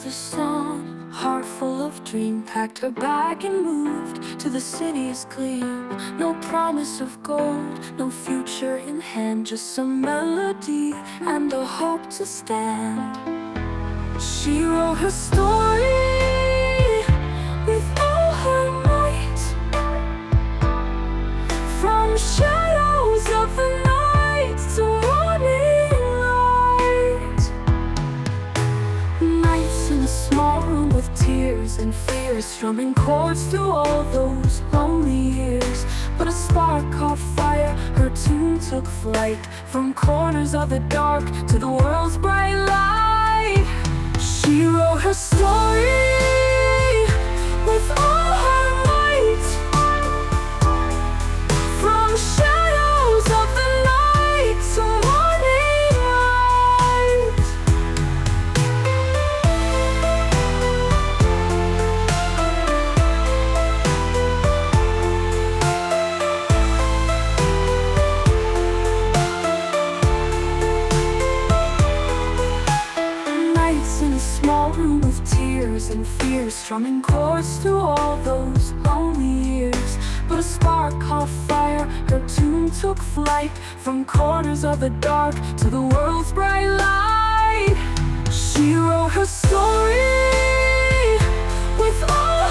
the sun, heart full of dream, packed her bag and moved to the city's gleam. No promise of gold, no future in hand, just some melody and a hope to stand. She wrote her story with all her might, from shadows of the night to morning light. Nights in a small room with tears and fears, strumming chords through all those lonely years. But a spark caught fire, her tune took flight, from corners of the dark to the world's bright light. She wrote her story with all her might, from shadows of the night to morning light. Nights in a small room with tears and fears, strumming chords through all those lonely years. But a spark caught fire, her tune took flight, from corners of the dark to the world's bright light. She wrote her story with all